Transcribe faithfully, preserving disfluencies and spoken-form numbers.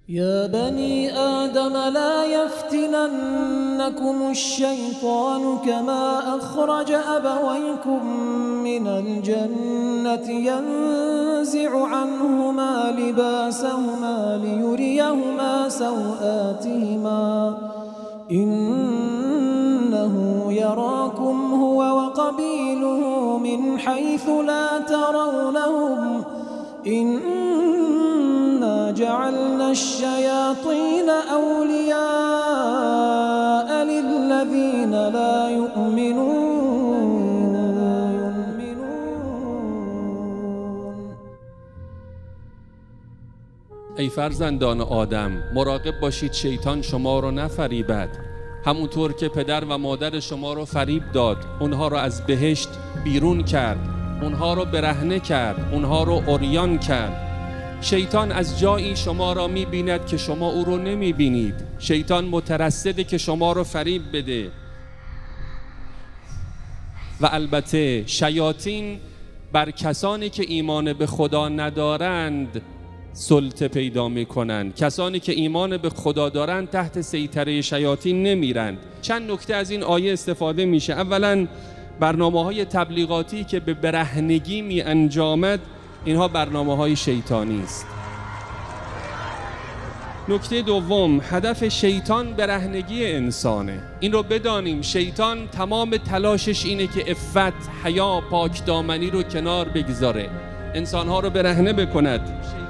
يا بني آدم لا يفتننكم الشيطان كما أخرج أبويكم من الجنة ينزع عنهما لباسهما ليريهما سوآتهما إنه يراكم هو وقبيله من حيث لا ترونهم إنا جعلنا الشياطين أولياء للذين لا يؤمنون. ای فرزندان آدم، مراقب باشید شیطان شما رو نفریبد. همونطور که پدر و مادر شما رو فریب داد، اونها رو از بهشت بیرون کرد، اونها رو برهنه کرد، اونها رو عریان کرد. شیطان از جایی شما را می‌بیند که شما او رو نمی‌بینید. شیطان مترصده که شما رو فریب بده. و البته شیاطین بر کسانی که ایمان به خدا ندارند سلطه پیدا می‌کنند. کسانی که ایمان به خدا دارند تحت سیطره شیاطین نمیرند. چند نکته از این آیه استفاده میشه. اولاً برنامه‌های تبلیغاتی که به برهنگی می انجامد، اینها برنامه‌های شیطانی است. نکته دوم، هدف شیطان برهنگی انسانه. این رو بدانیم. شیطان تمام تلاشش اینه که عفت، حیا، پاکدامنی رو کنار بگذاره، انسانها رو برهنه بکند.